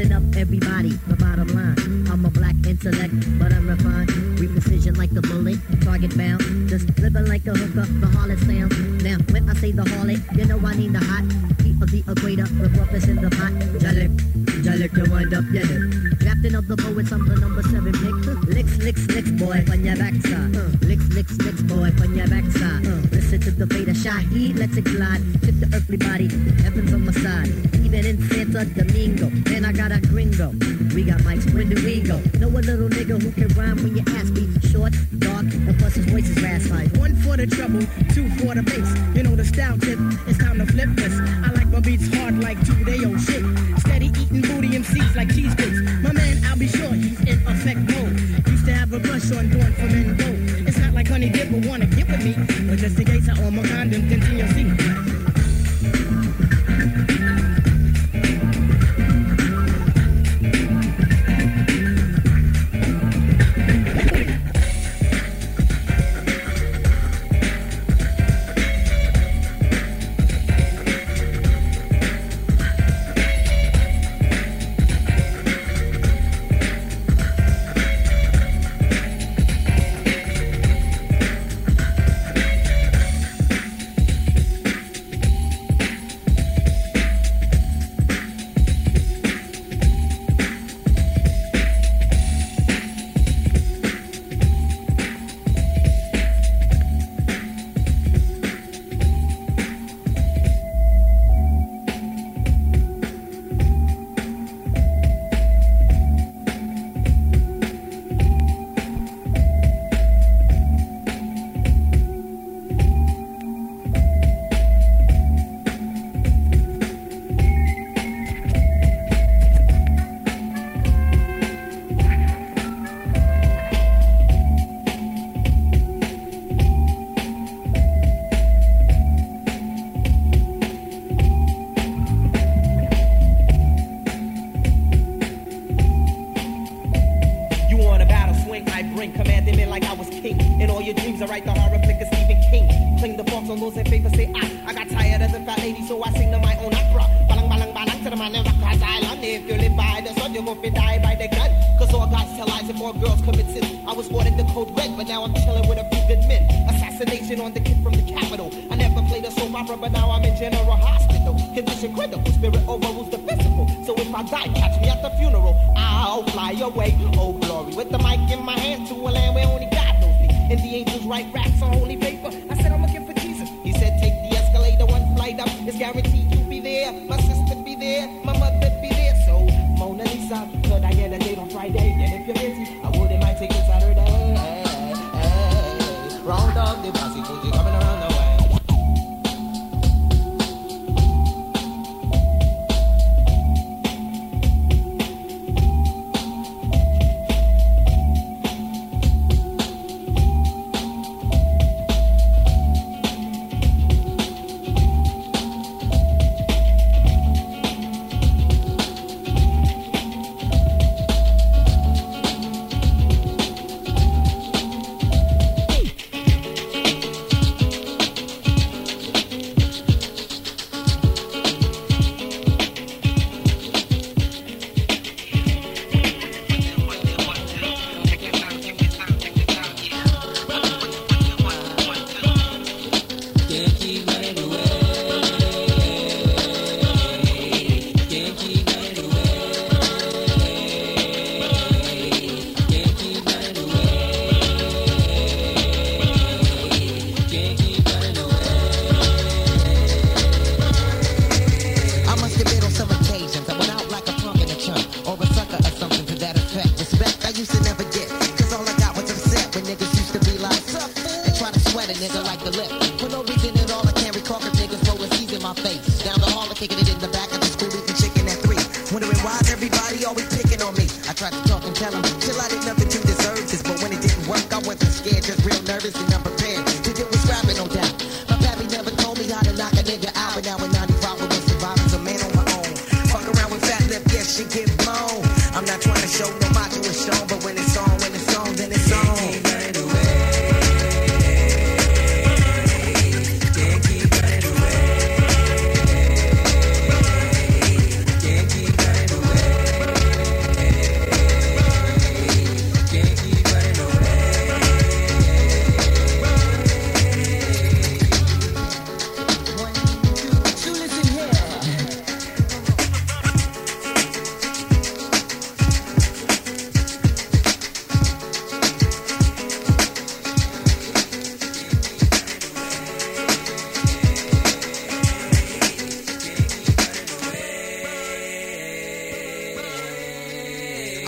Lifting up everybody, the bottom line. I'm a black intellect, but I'm refined. We precision like the bullet, target bound. Just living like a hooker, the harlot sound. Now, when I say the harlot, you know I need the hot heat of the equator with breakfast in the pot. Jalik, Jalik, you wind up, yeah. Captain of the poets, I'm the number 7 pick. Licks, licks, licks, boy, on your backside. Licks, licks, licks, boy, on your backside. Listen to the beta Shaheed, let's it glide. Tip the earthly body, heaven's on my side. Even in Santa Domingo, man, I got a gringo. We got mics, when do we go? Know a little nigga who can rhyme when you ask me. Short, dark, and plus his voice is raspy. 1 for the treble, 2 for the bass. You know the style tip, it's time to flip this. I like my beats hard like 2-day-old shit. Steady eating booty MCs like cheesecakes. My man, I'll be sure he's in effect mode. Used to have a brush on doing for men go. It's not like Honey Dip will wanna get with me, but just in case I own my condom, continue see.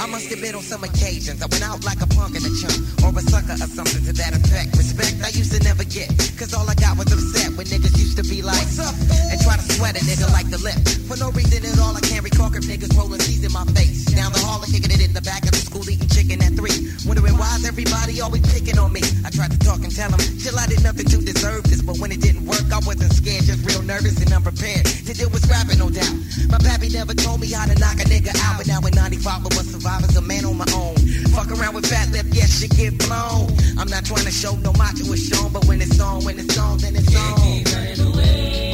must admit on some occasions I went out like a punk in a chunk or a sucker or something to that effect. Respect I used to never get, cause all I got was upset when niggas used to be like, what's up, fool? And try to sweat a nigga like the lip. For no reason at all I can't recall if niggas rolling C's in my face. Down the hall and kicking it in the back of the school eating chicken at 3. Wondering why's everybody always picking on me. I tried to talk and tell them, chill, I did nothing to deserve this. But when it didn't work I wasn't scared, just real nervous and unprepared to deal with scrapping, no doubt. My pappy never told me how to knock a nigga out. But now in 95 I was survivors, a man on my own. Fuck around with fat lip, yes, shit get blown. I'm not trying to show no macho is shown, but when it's on, then it's on. Can't keep running away.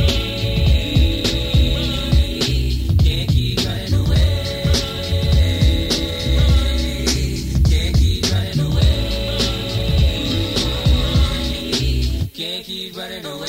Can't keep running away. Can't keep running away. Can't keep running away.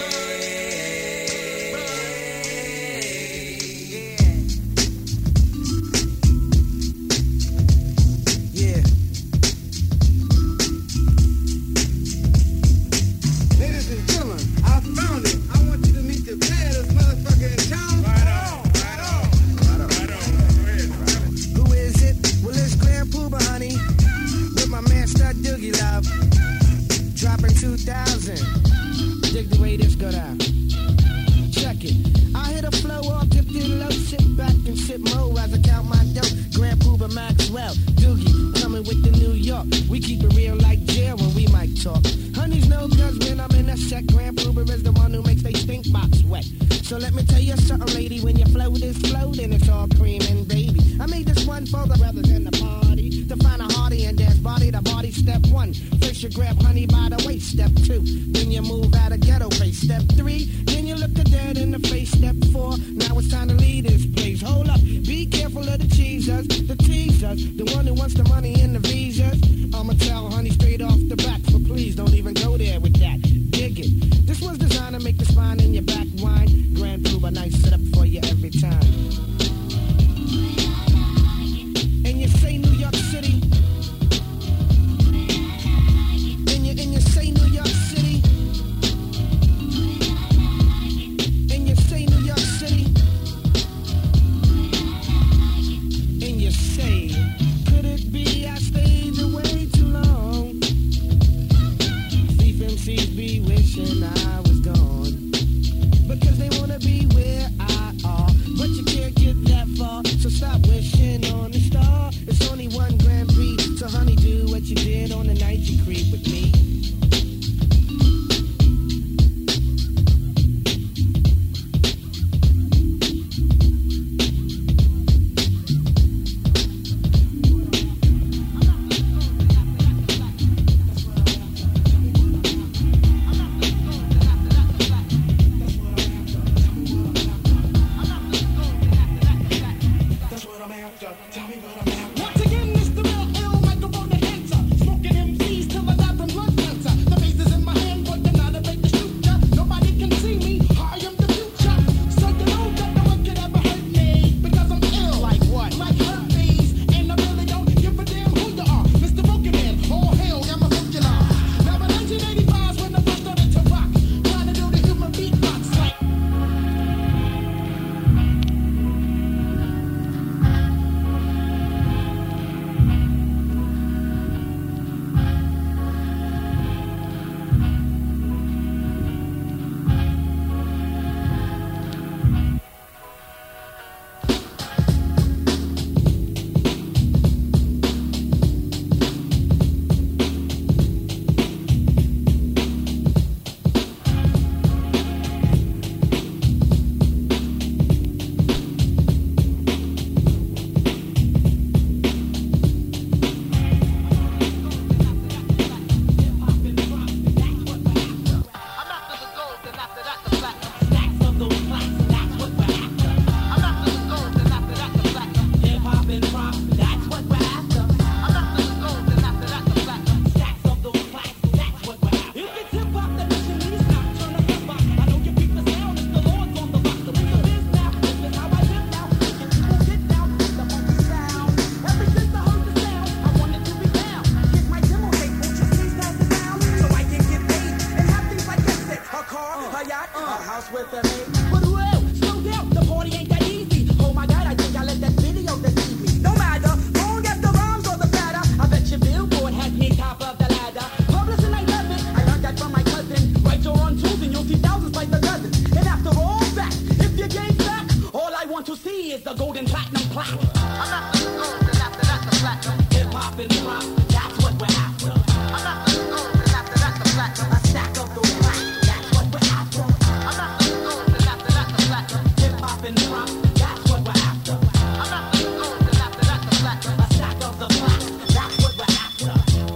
Dropping 2,000. Dig the way this go down. Check it. I hit a flow off, dipped in low, sit back and sip mo as I count my dough. Grand Puba Maxwell, Doogie, coming with the New York. We keep it real like jail when we might talk. Honeys know cause when I'm in a set, Grand Puba is the one who makes they stink box wet. So let me tell you something, lady, when your flow is floating, it's all cream and baby. I made this one for the brothers in the party, to find a hardy and dance body to body. Step 1, first you grab honey by the waist. Step 2, then you move out of ghetto face. Step 3, then you look the dead in the face. Step 4, now it's time to leave this place. Hold up, be careful of the cheesers, the teasers, the one who wants the money and the visas. I'ma tell honey straight off the back, so please don't even go there with that. Dig it. This was designed to make the spine in your back whine. Grand Puba, nice setup for you every time. And you say New York City. And you say New York City. And you say New York City. And you say, could it be I stayed away too long? Thief MCs be wishing I was gone, because they wanna be where I are, but you is the golden platinum plaque. I'm not the gold, and after that the platinum. Hip hop and rock, that's what we're after. I'm not the gold, and after that the platinum. A stack of those plaques, that's what we're after. I'm not the gold, and after that the platinum. Hip hop and rock, that's what we're after. I'm not the gold, and after that the platinum. A stack of the plaques, that's what we're after.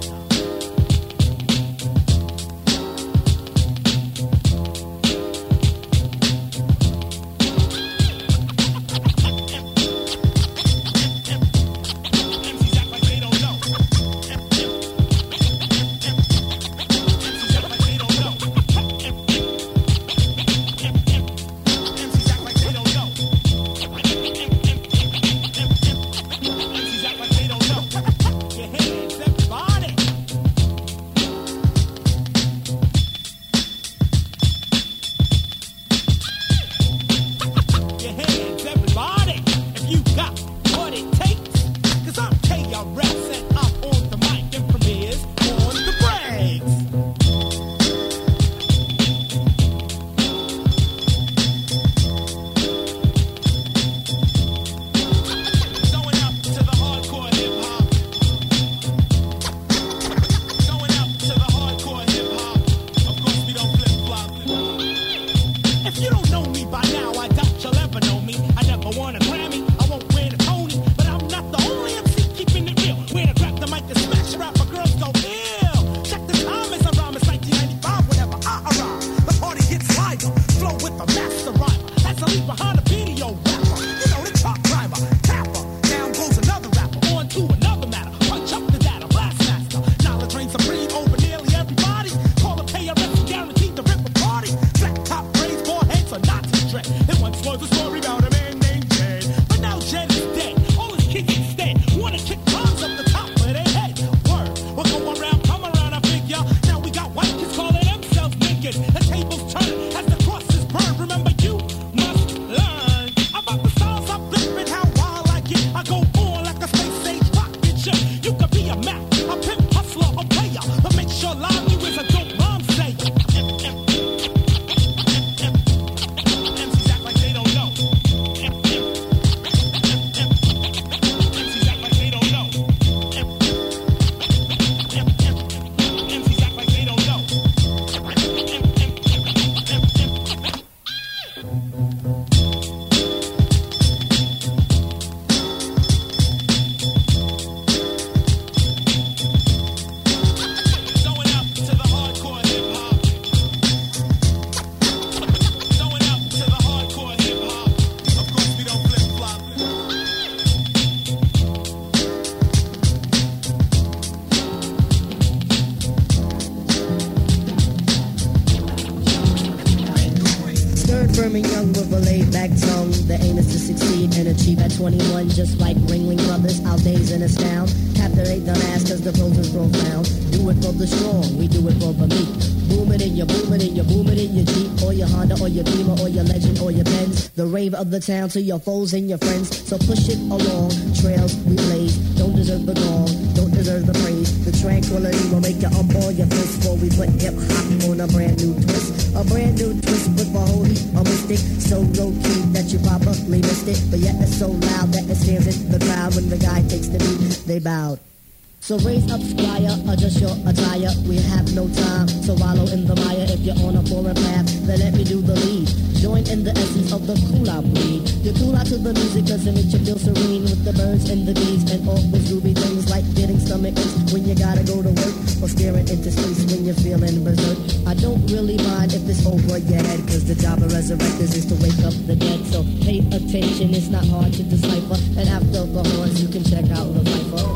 Just like Ringling Brothers, our days in astound. Captivate the mass cause the pros is profound. Do it for the strong, we do it for the meek. Boom it in your, boom it in your, boom it in your Jeep, or your Honda, or your Beamer, or your Legend, or your Benz. The rave of the town to your foes and your friends. So push it along, trails we blaze. Don't deserve the gong, don't deserve the praise. The tranquility will make you unball your fist before we put hip hop on a brand new twist. A brand new twist with a holy, a mystic. So low key that you probably missed it, but yet it's so loud that it stands in the crowd. When the guy takes the beat, they bowed. So raise up, squire, adjust your attire. We have no time to wallow in the mire. If you're on a foreign path, then let me do the lead. Join in the essence of the cool out breed. You cool out to the music cause it makes you feel serene. With the birds and the bees and all those groovy things, like getting stomach aches when you gotta go to work, or staring into space when you're feeling berserk. I don't really mind if it's over your head, cause the job of resurrectors is to wake up the dead. So pay attention, it's not hard to decipher. And after the horns you can check out the viper.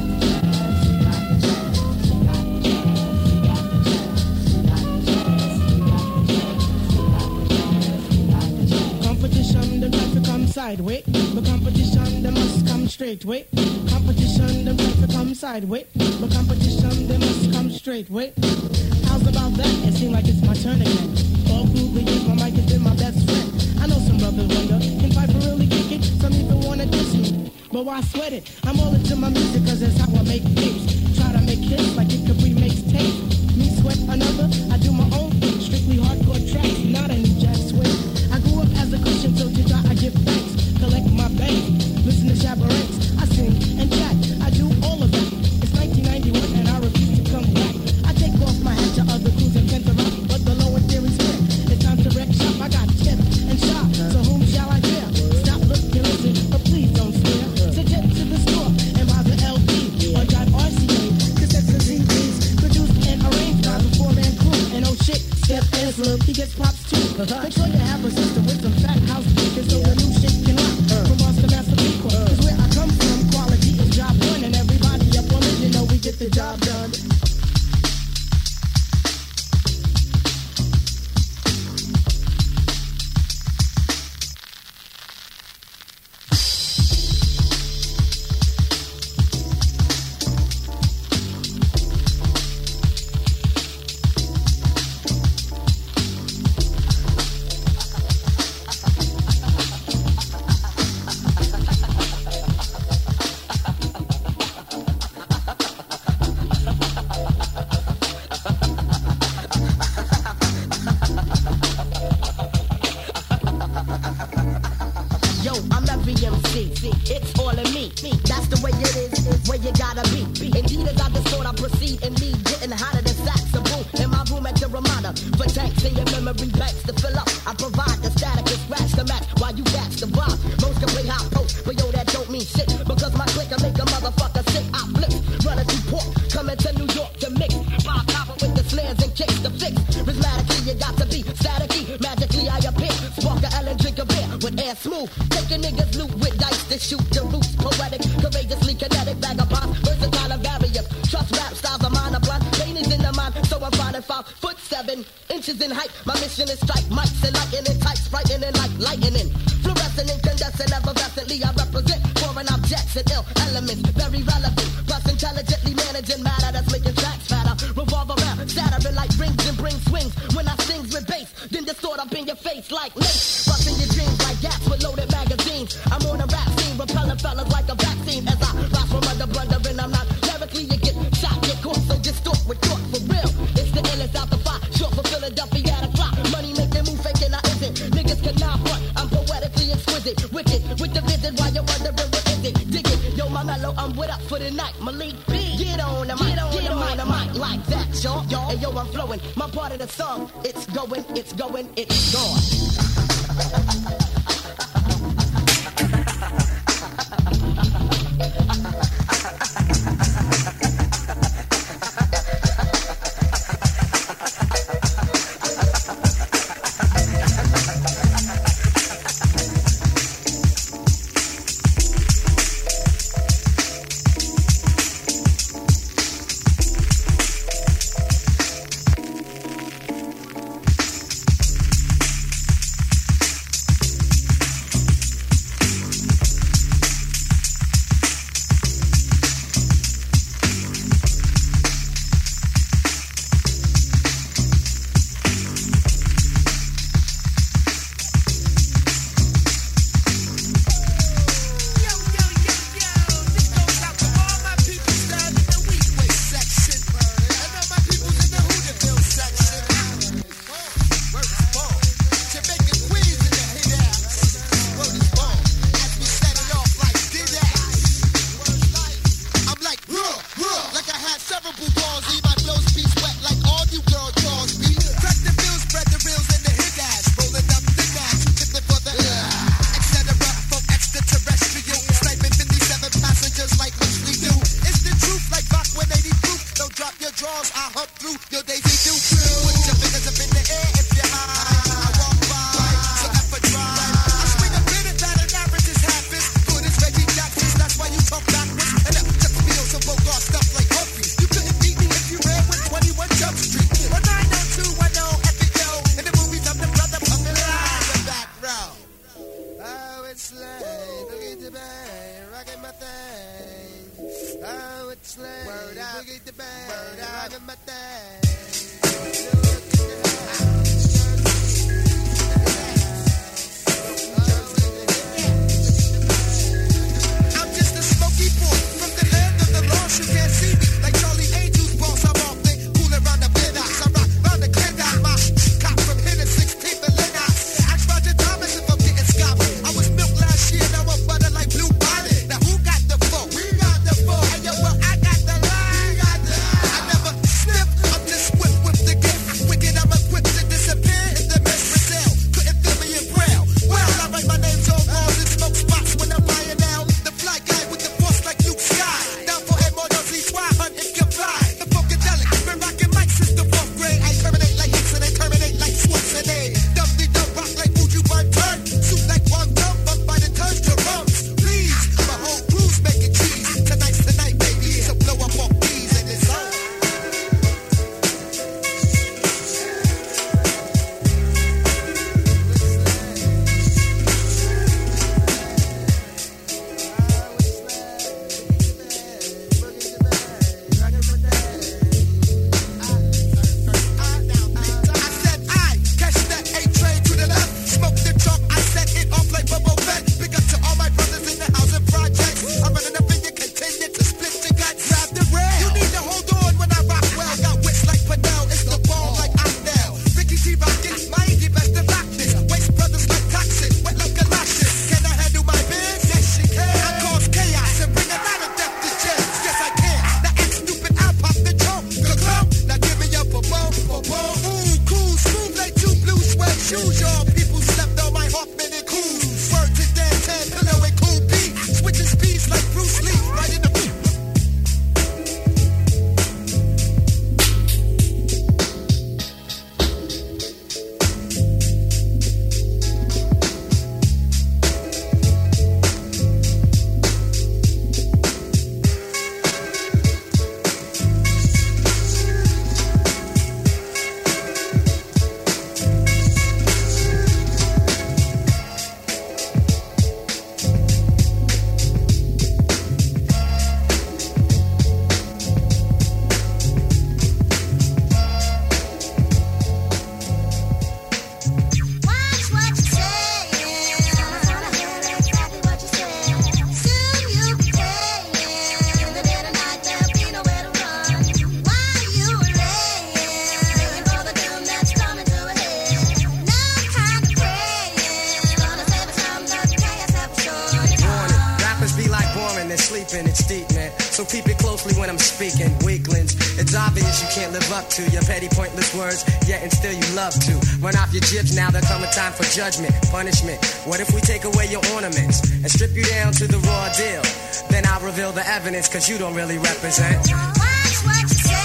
Sideways, but competition they must come straight way. Competition they must come sideways, but competition they must come straight way. How's about that? It seems like it's my turn again. All through the years, my mic has been my best friend. I know some brothers wonder, can Piper really kick it? Some even wanna diss me, but why sweat it? I'm all into my music cause that's how I make tapes. Try to make hits like it Capri makes tape. Me sweat another, I do my own thing. Strictly hardcore tracks, not any jack swing. I grew up as a Christian, so to God I give thanks. Collect my Yo, I'm every MC. It's all in me. That's the way it is, where you gotta be. Indeed, as I just thought I proceed and leave, getting hotter than sacks of boom. In my room at the Ramada, for tanks in your memory banks to fill up. I provide the static and scratch the match while you catch the vibe. Most can play high post, but yo, that don't mean shit. Because my click can make a motherfucker sick. I flip, running through port, coming to New York to mix. Bob Copper with the snares and kicks to fix. Rhythmatically, you got to be staticky. Magically, I appear. Spark a L and drink a beer with air smooth. Taking niggas loot with dice to shoot the roots. Poetic, courageously kinetic, vagabond, versatile and various. Trust rap styles of mine are blunt. Pain is in the mind, so I'm finding 5'7" in height. My mission is strike mics and lightning types, frightening like lightning. Fluorescent, incandescent, effervescently I represent foreign objects and ill elements. Very relevant, plus intelligently managing matter that's making tracks fatter. Revolve around, shattering like rings and bring swings. When I sings with bass, then distort up in your face like lace. Busting your dreams like gas with loaded magazines. I'm on a rap scene, repelling fellas like a vaccine. As I rise from under blundering, I'm not lyrically, you get shot, get caught, so distort with thought for real. It's the illest out the fire, short for Philadelphia at a clock. Money making move faking, I isn't. Niggas cannot front, I'm poetically exquisite. Wicked, with the visit while you're wondering what is it. Dig it, yo, my mellow, I'm with up for the night. Malik B, get on the mic, get on the mic like that, y'all. And yo, I'm flowing, my part of the song. It's going, it's going, it's gone. So keep it closely when I'm speaking. Weaklings, it's obvious you can't live up to your petty, pointless words, yet and still you love to run off your jibs. Now there come a time for judgment, punishment. What if we take away your ornaments and strip you down to the raw deal? Then I'll reveal the evidence, cause you don't really represent. Watch what you say.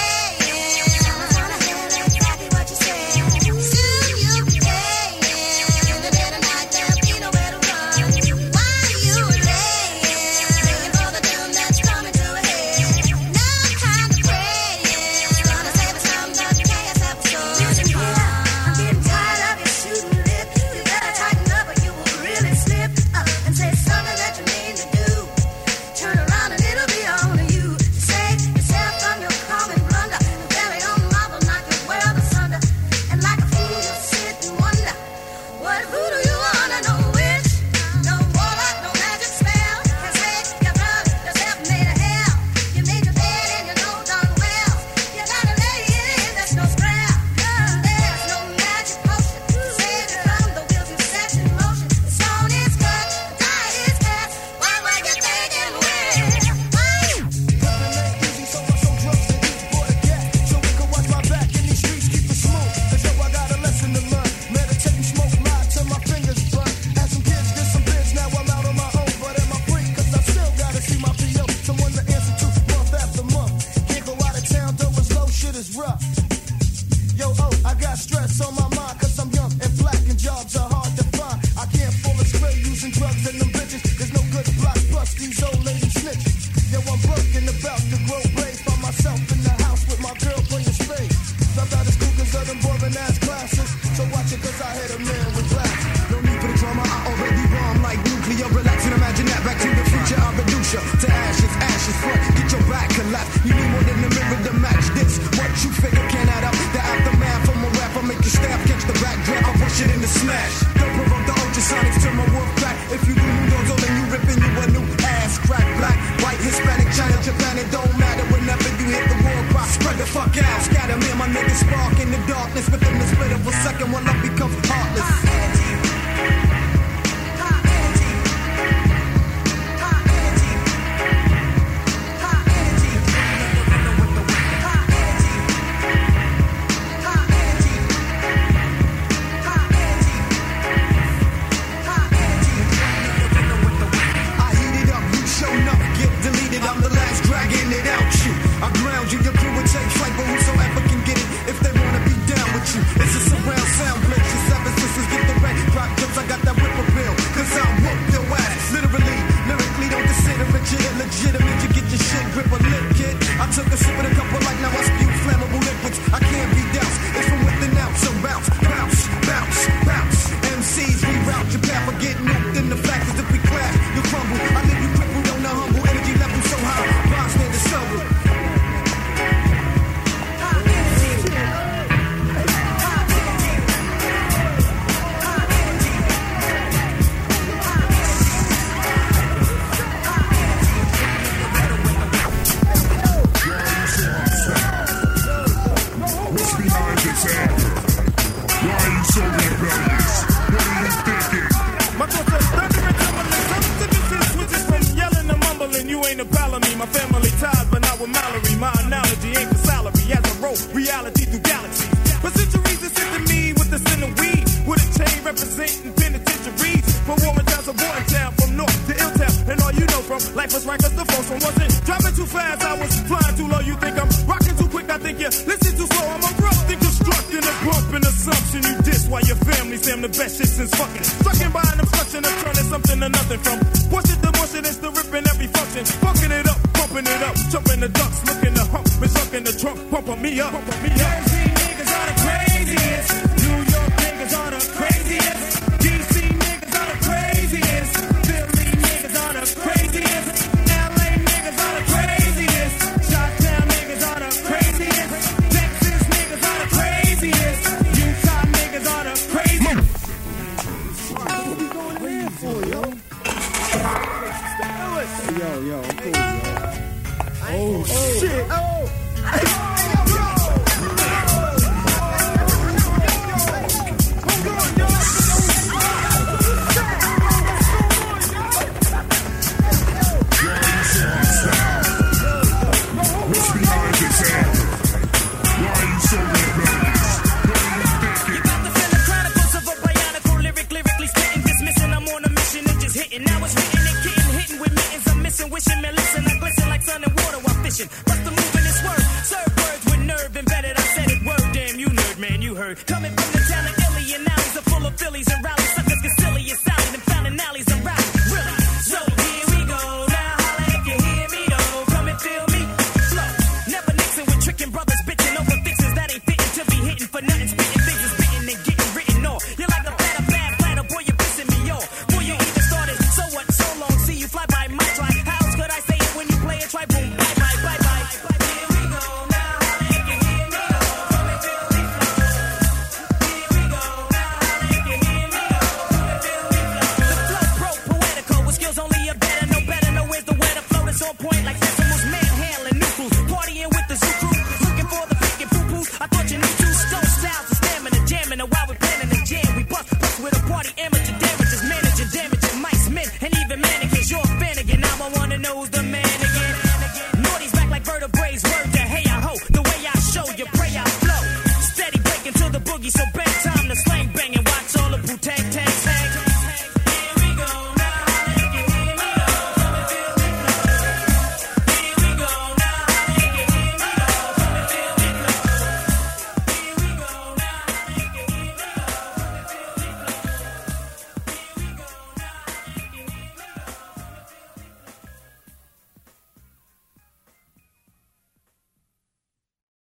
hitting. Now it's written and getting hitting with mittens. I'm missing, wishing, man, listen. I glisten like sun and water while fishing. Bust the move in this word. Serve words with nerve embedded. I said it word. Damn, you nerd, man, you heard. Coming from the town of Illy and alleys are full of Phillies and rallies. Suckers get silly and salad and fountain alleys and rallies. Really? So here we go. Now holla if you hear me though. Come and feel me. Flow. Never mixing with tricking brothers, bitching over fixes that ain't fitting to be hitting for nothing. Spitting things is spitting and getting written on. You're like a flat, flatter, boy, you're pissing me off. Before you even started, so what? So long, see you fly by my try. How else could I say it when you play it? Try boom, bye, bye, bye, bye. Here we go. Now holla if you hear me though. Come and feel me flow. Here we go. Now holla if you hear me though. Come and feel me flow. The flow broke, poetical, with skills only a better, no better, no where's the way to flow that's on point like decimals, manhandling new crews, partying with the zoo crew, looking for the freaking poo-poos. I thought you knew two stone styles of stamina, jamming, and while we planning the jam, we bust with a party amateur damages, managing damaging mice, men, and even mannequins. You're a fan again, now I wanna know who's the